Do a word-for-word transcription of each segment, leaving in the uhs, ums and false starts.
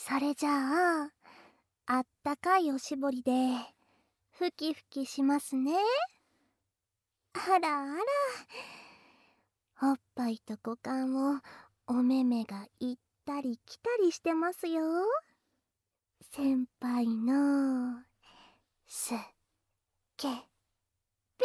それじゃあ、あったかいおしぼりでふきふきしますね。あらあら、おっぱいと股間をおめめが行ったり来たりしてますよ。先輩のすけべ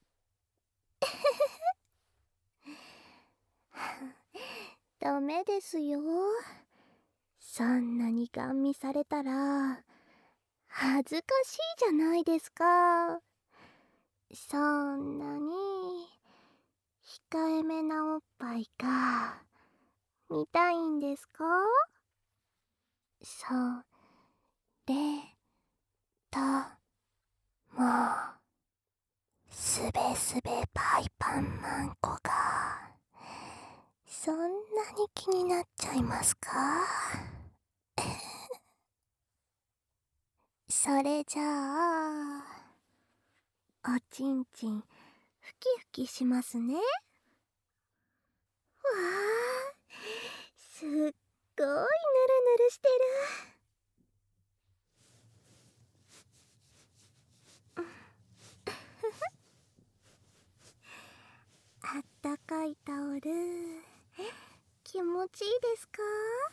ダメですよ。そんなにガン見されたら恥ずかしいじゃないですか。そんなに控えめなおっぱいが見たいんですか？それともすべすべパイパンマンコがそんなに気になっちゃいますか？それじゃあ、おちんちんふきふきしますね。わあ、すっごいぬるぬるしてる。あったかいタオル気持ちいいですか？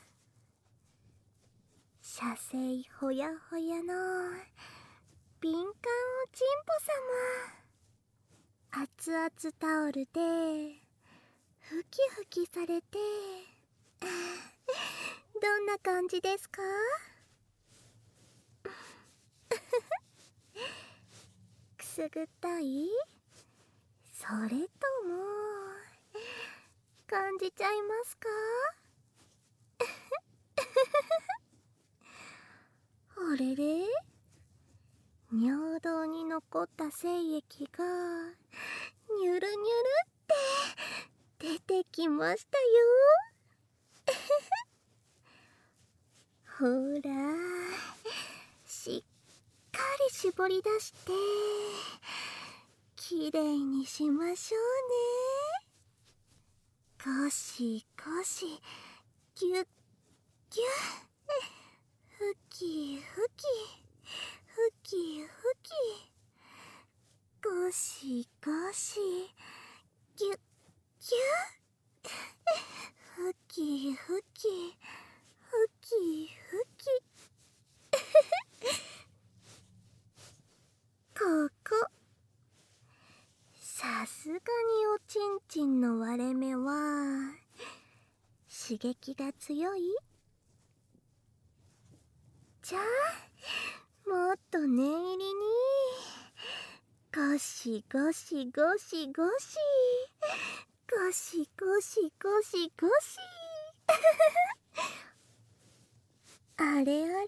射精ほやほやの敏感おちんぽさま、熱々タオルでふきふきされてどんな感じですか？くすぐったい？それとも感じちゃいますか？あれれ、尿道に残った精液がニュルニュルって出てきましたよ。ほら、しっかり絞り出してきれいにしましょうね。ゴシゴシギュッギュッ、ふきふきふきふき、ゴシゴシギュッギュッ、ふきふきふきふきここ、さすがにおちんちんの割れ目は刺激が強い？じゃあもっと念入りにゴシゴシゴシゴシゴシゴシゴシゴシあれあれ、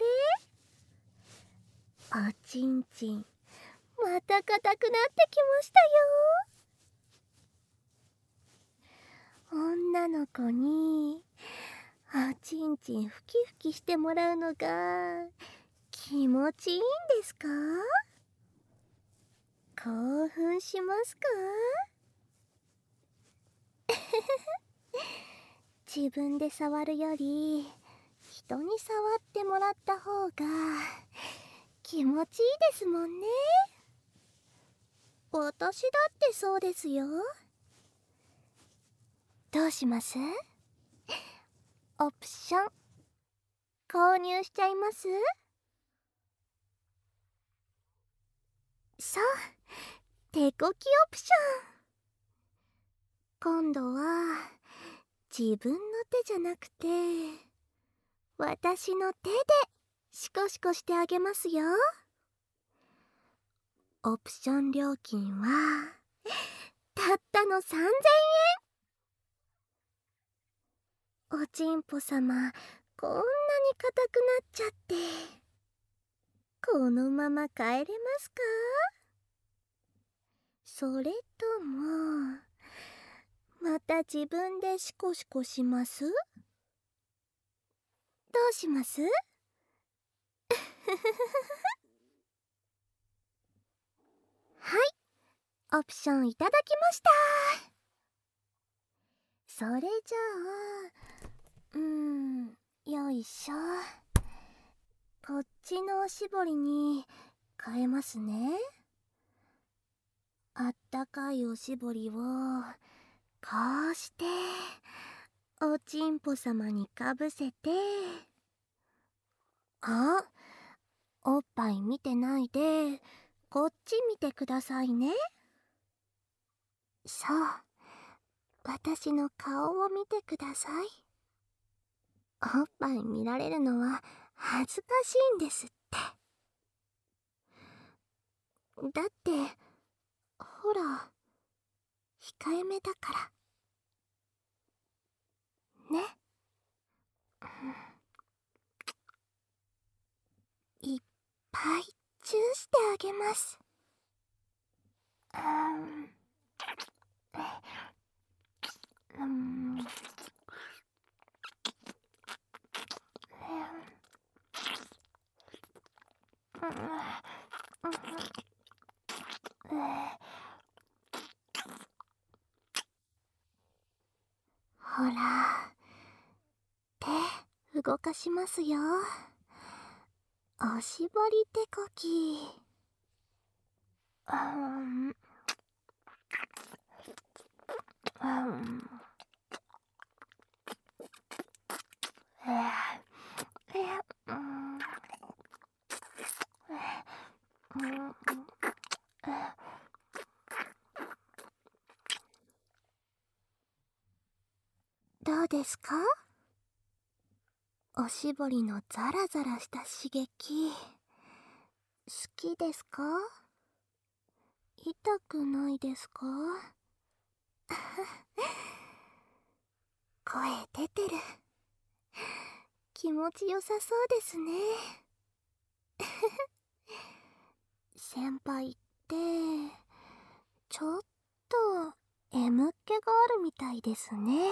おちんちんまた硬くなってきましたよ。女の子におちんちんふきふきしてもらうのが気持ちいいんですか？興奮しますか？自分で触るより人に触ってもらった方が気持ちいいですもんね。私だってそうですよ。どうします？オプション購入しちゃいます？そう、手こきオプション。今度は自分の手じゃなくて私の手でシコシコしてあげますよ。オプション料金はたったのさんぜんえん。おちんぽさまこんなに硬くなっちゃってこのまま帰れますか？それともまた自分でシコシコします？どうします？はい、オプションいただきました。それじゃあ、うーん、よいしょ。 こっちのおしぼりに変えますね。あったかいおしぼりをこうしておちんぽ様にかぶせて、あ、おっぱい見てないでこっち見てくださいね。そう、私の顔を見てください。おっぱい見られるのは恥ずかしいんですって。だってほら、控えめだからね。いっぱいチューしてあげます。うん、うん、ほら、手動かしますよ。おしぼり手こき。うん、うん、どうですか？おしぼりのザラザラした刺激好きですか？痛くないですか？声出てる。気持ちよさそうですね。先輩ってちょっと M っ気があるみたいですね。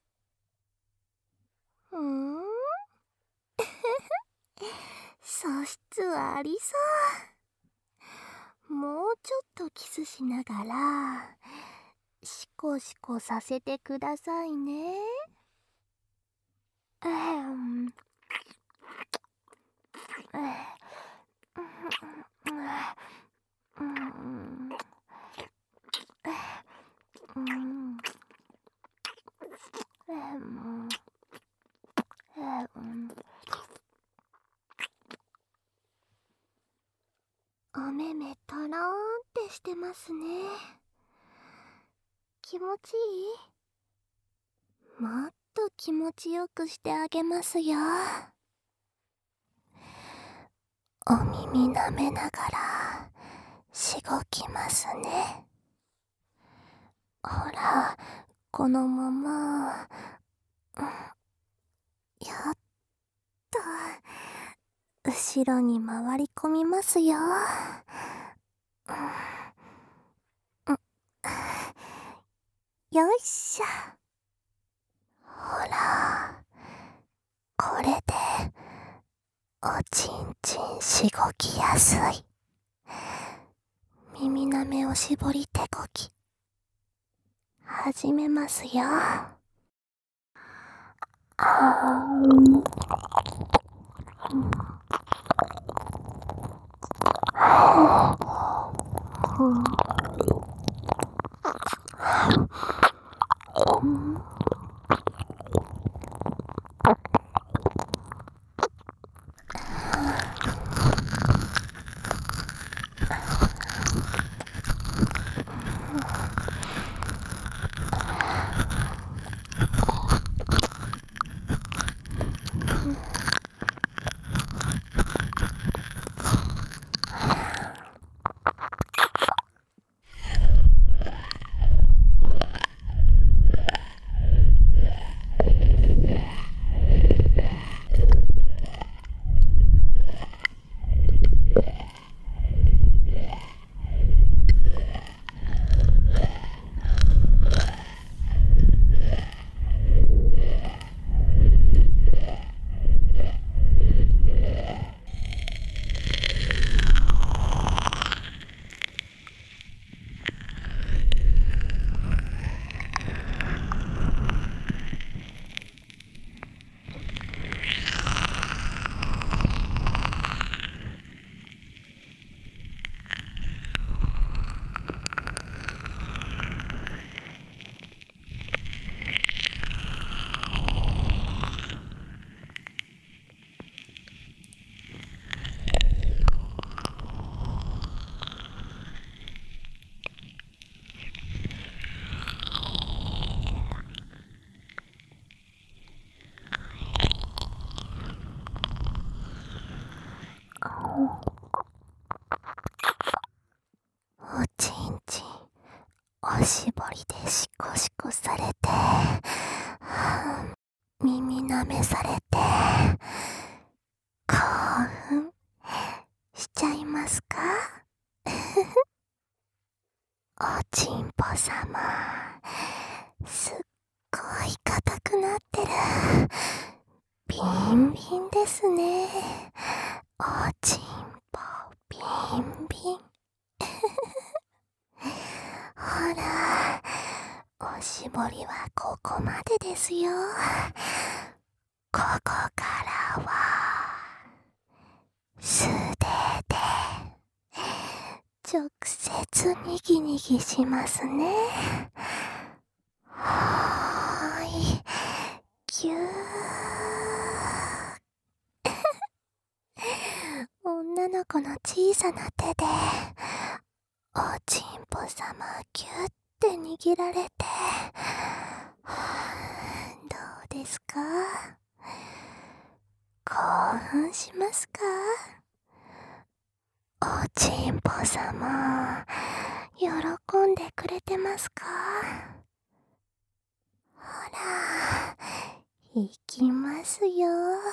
うーん素質ありそう。もうちょっとキスしながらシコシコさせてくださいね。うん、お目目とろーんってしてますね。気持ちいい？もっと気持ちよくしてあげますよ。お耳舐めながらしごきますね。ほら、このまま、うん、やっと後ろに回り込みますよ。うん、うん、よいしょ。ほら、これでおちんちんしごきやすい。耳なめおしぼり手こき始めますよ。あー、うん、 舐めされて興奮しちゃいますか？おちんぽさま、すっごい硬くなってる。ビンビンですね。おちんぽビンビン。ほら、おしぼりはここまでですよ。ここからは素手で直接にぎにぎしますね。はーい、ぎゅー。女の子の小さな手でおちんぽさまぎゅって握られて、どうですか？興奮しますか？おちんぽさま、喜んでくれてますか？ほら、いきますよ。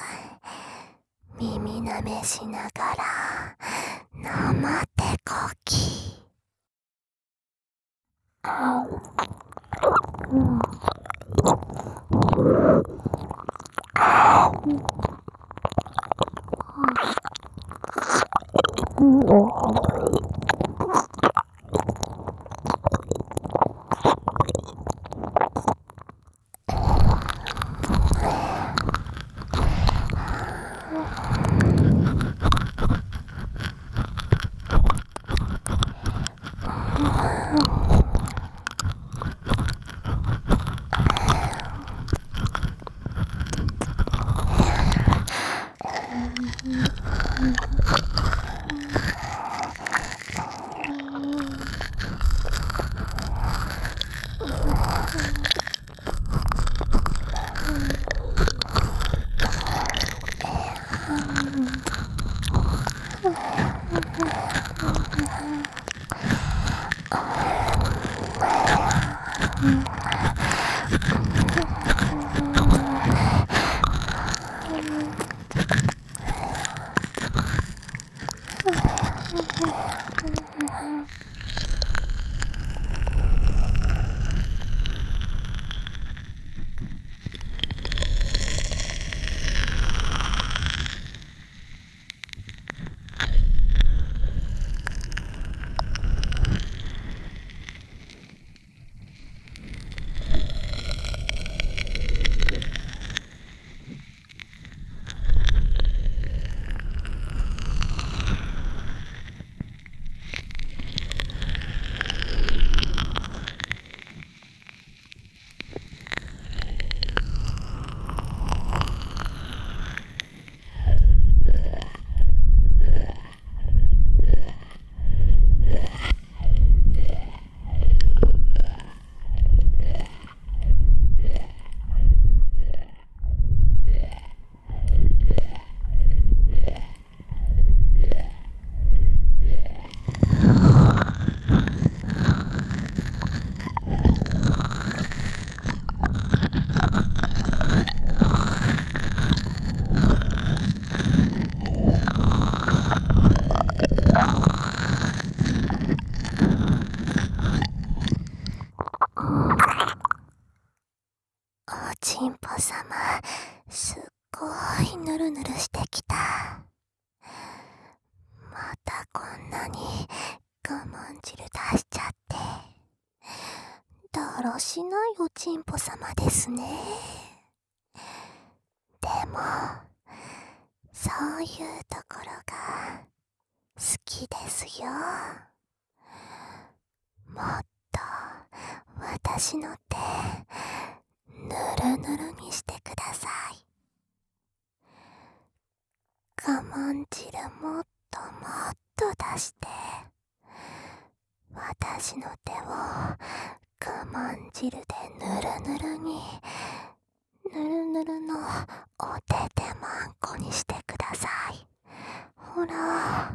耳なめしながら生手こき。おちんぽさま、すっごいぬるぬるしてきた。またこんなに我慢汁出しちゃって。だらしないおちんぽさまですね。でも、そういうところが好きですよ。もっと私の手ぬるぬるにしてください。我慢汁もっともっと出して、私の手を我慢汁でぬるぬるに、ぬるぬるのお手手まんこにしてください。ほら。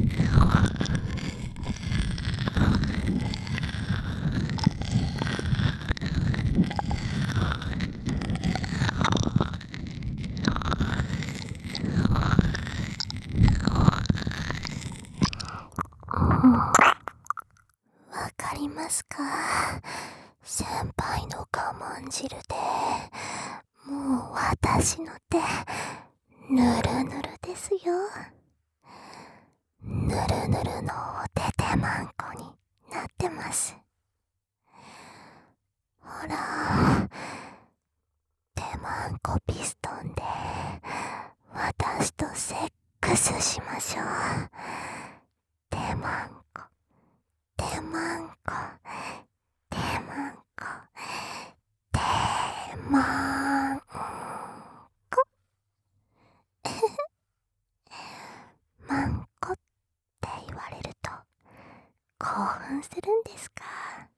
わかりますか？先輩の我慢汁でもう私の手ぬるぬるですよ。ぬるぬるのお手手まんこになってます。ほら、手まんこピストンで私とセックスしましょう。手まんこ、手まんこ、手まんこ、手まんこ。まんこって言われると興奮するんですか？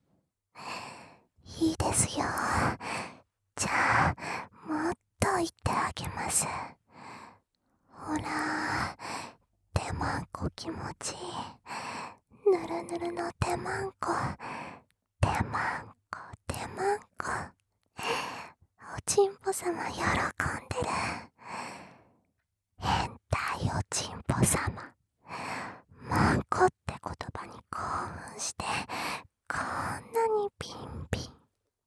いいですよ。じゃあもっと言ってあげます。ほら、手まんこ気持ちいい。ぬるぬるの手まんこ、手まんこ、手まんこ。おちんぽさま喜んでる。変態おちんぽさま、まんこって言葉に興奮してこんなにピンピン。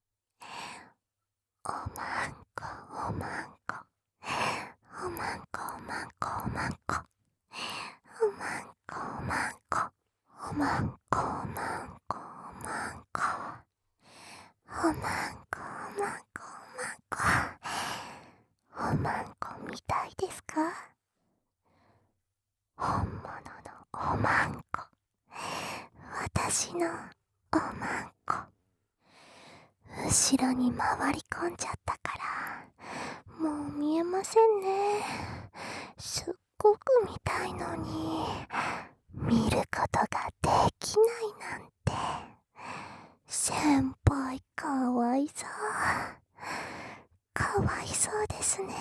おまんこ、おまんこ、おまんこ、おまんこ、おまんこ、おまんこ、おまんこ、おまんこ、おまんこ、おまんこ、おまんこ、おまんこ、おまんこ、おまんこみたいですか？本物のおまんこ、私のおまんこ。後ろに回り込んじゃったからもう見えませんね。すっごく見たいのに見ることができないなんて。先輩かわいそう、かわいそうですね。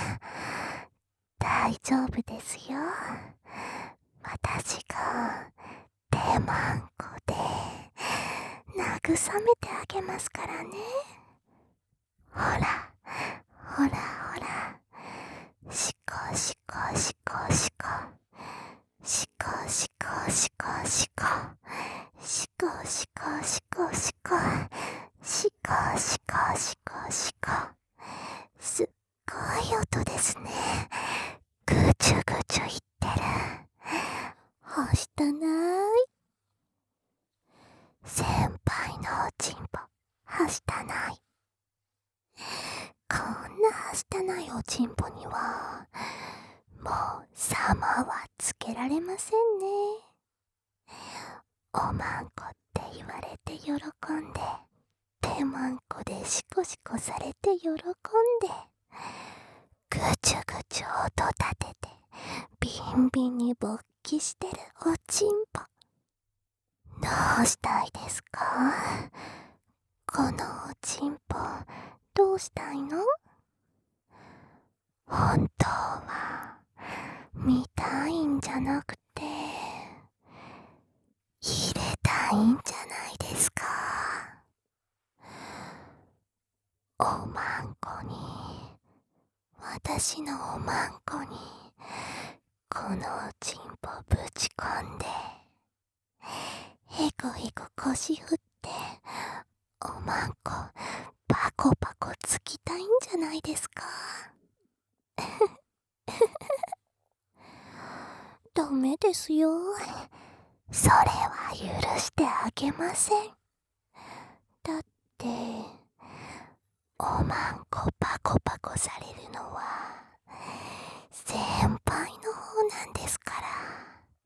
大丈夫ですよ。私が手まんこで慰めてあげますからね。ほらほらほら、しこしこしこしこ、しこしこしこしこ、しこしこしこしこ、しこしこしこしこ。すっごい音ですね。ぐちゅぐちゅ言ってる。はしたない。先輩のおちんぽはしたない。こんなはしたないおちんぽにはもう様はつけられませんね。おまんこって言われて喜んで、手まんこでシコシコされて喜んで、ぐちゅぐちゅ音立ててビンビンに勃起してるおちんぽ。どうしたいですか？このおちんぽどうしたいの？本当は見たいんじゃなくて入れたいんじゃないですか？おまんこに、私のおまんこにこのおちんぽぶち込んで、へこへこ腰振っておまんこパコパコつきたいんじゃないですか？ダメですよ。それは許してあげません。だっておまんこパコパコされるのは先輩の方なんですから。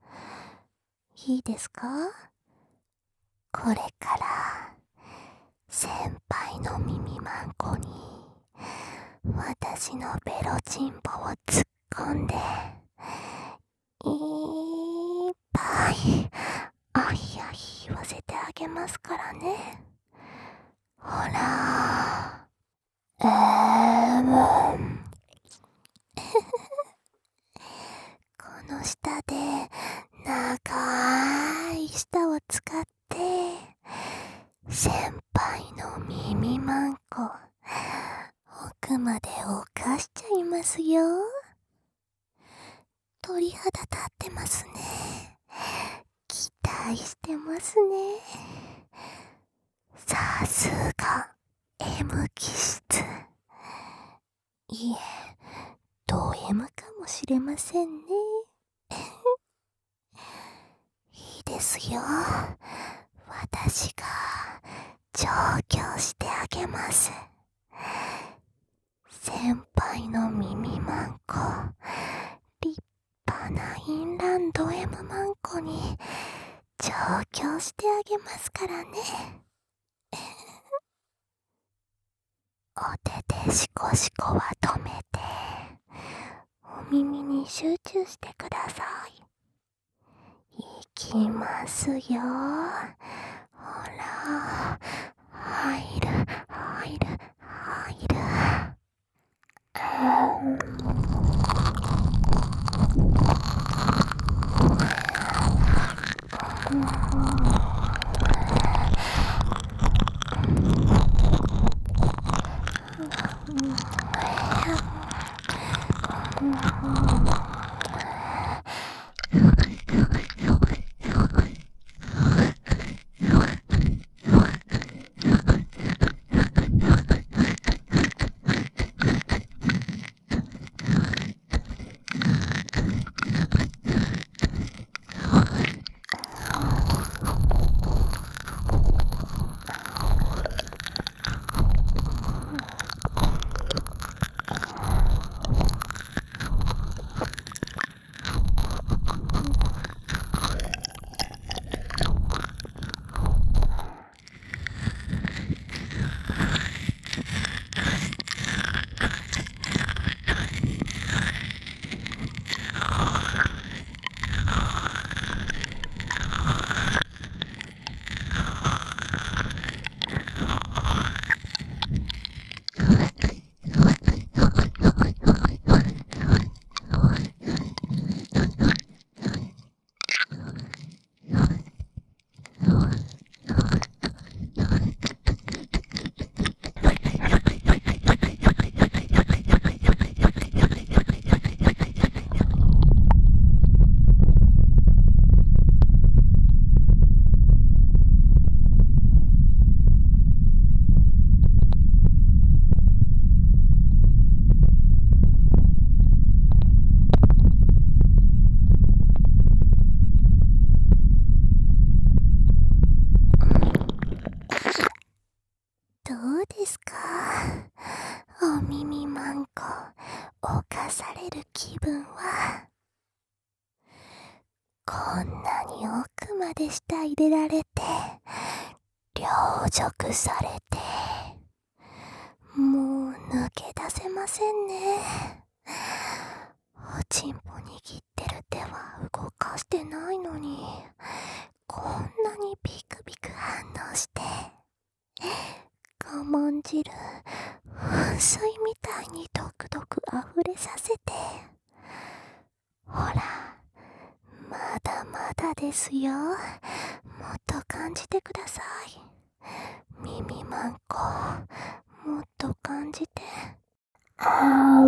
いいですか？これから先輩の耳まんこに私のベロチンポを突っ込んでいっぱいあいあい言わせてあげますからね。ほら、えーむこの下でな愛してますね。さすが M 気質。いえ、ド M かもしれませんね。いいですよ。私が調教してあげます。先輩の耳マンコ、立派なインランド M マンコに調教してあげますからね。お手でシコシコは止めて、お耳に集中してください。いきますよ。ほら、入る、入る、入る。どうですか、お耳マンコ、犯される気分は。こんなに奥まで舌入れられて、凌辱されて、もう抜け出せませんね。おちんぽ握ってる手は動かしてないのに、こんなにビクビク反応して、我慢汁噴水みたいにドクドク溢れさせて、ほら、まだまだですよ。もっと感じてください。耳マンコ、もっと感じて。あ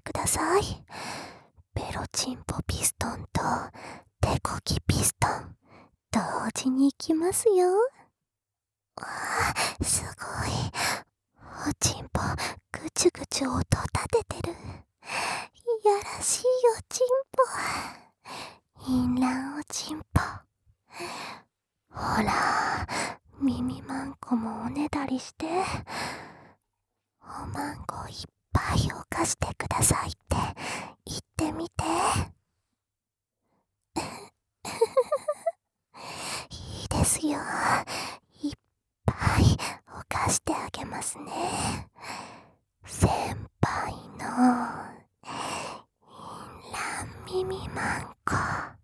ください。ベロチンポピストンと手こきピストン同時にいきますよ。わあ、すごい。おちんぽぐちゅぐちゅ音立ててる。いやらしいおちんぽ。淫乱おちんぽ。ほら、耳まんこもおねだりして、おまんこいっぱいおかしてくださいって言ってみて。いいですよ。いっぱいおかしてあげますね。先輩の淫乱耳まんこ。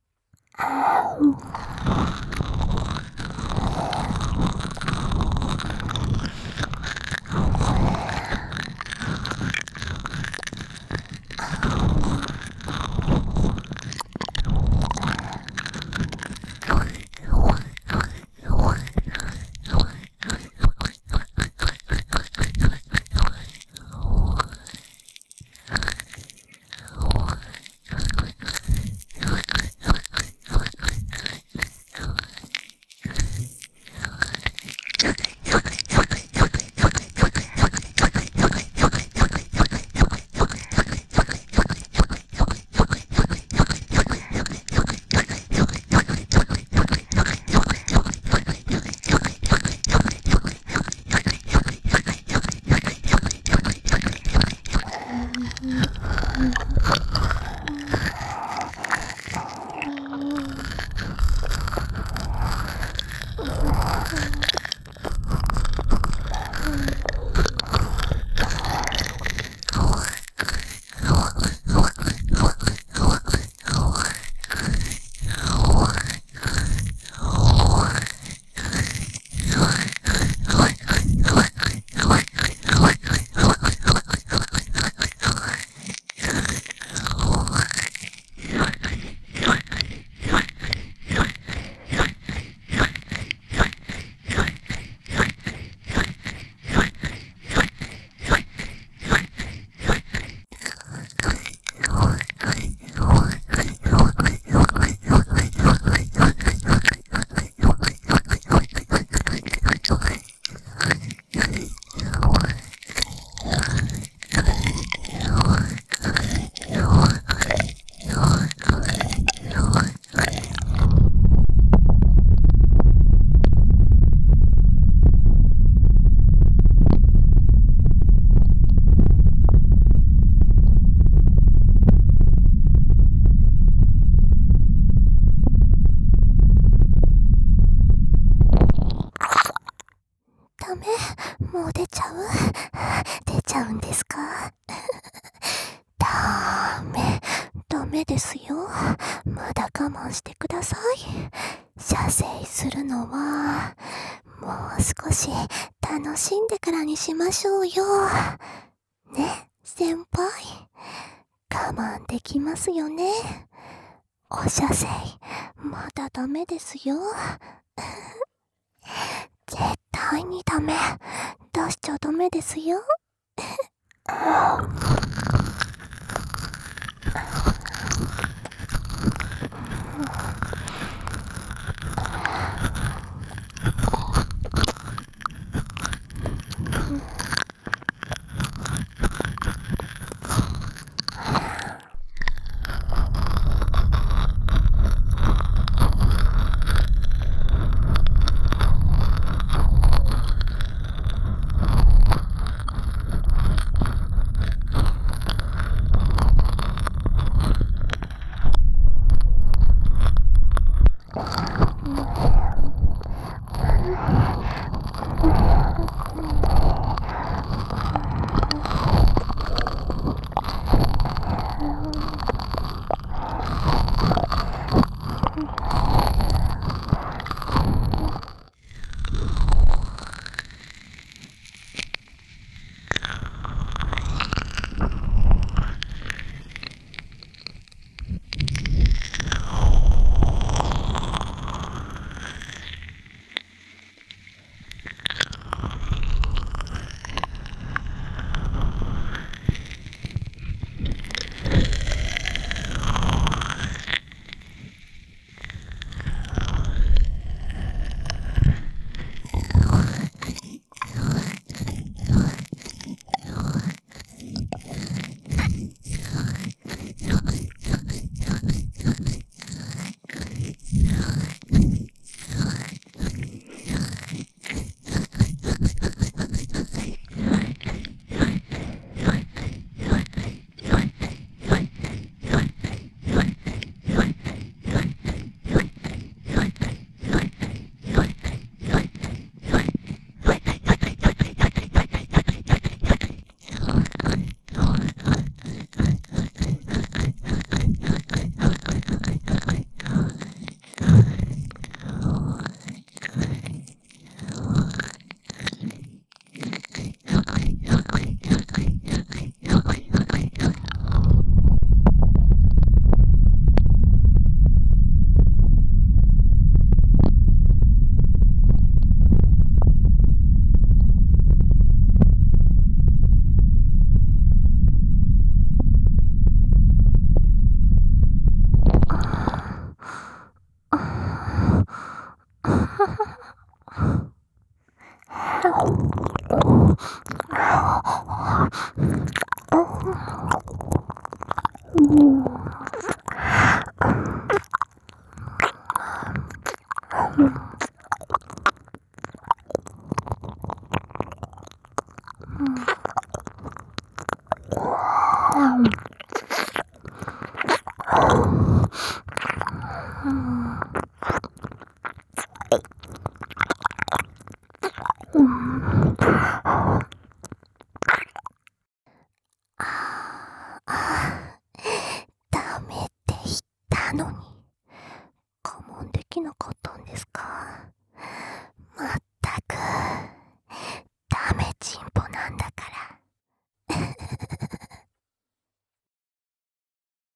ダメ、もう出ちゃう出ちゃうんですかダメ、ダメですよ。まだ我慢してください。射精するのは、もう少し楽しんでからにしましょうよ。ね、先輩。我慢できますよね。お射精、まだダメですよ。絶対にダメ。出しちゃダメですよ。 ダメって言ったのに、我慢できなかったんですか。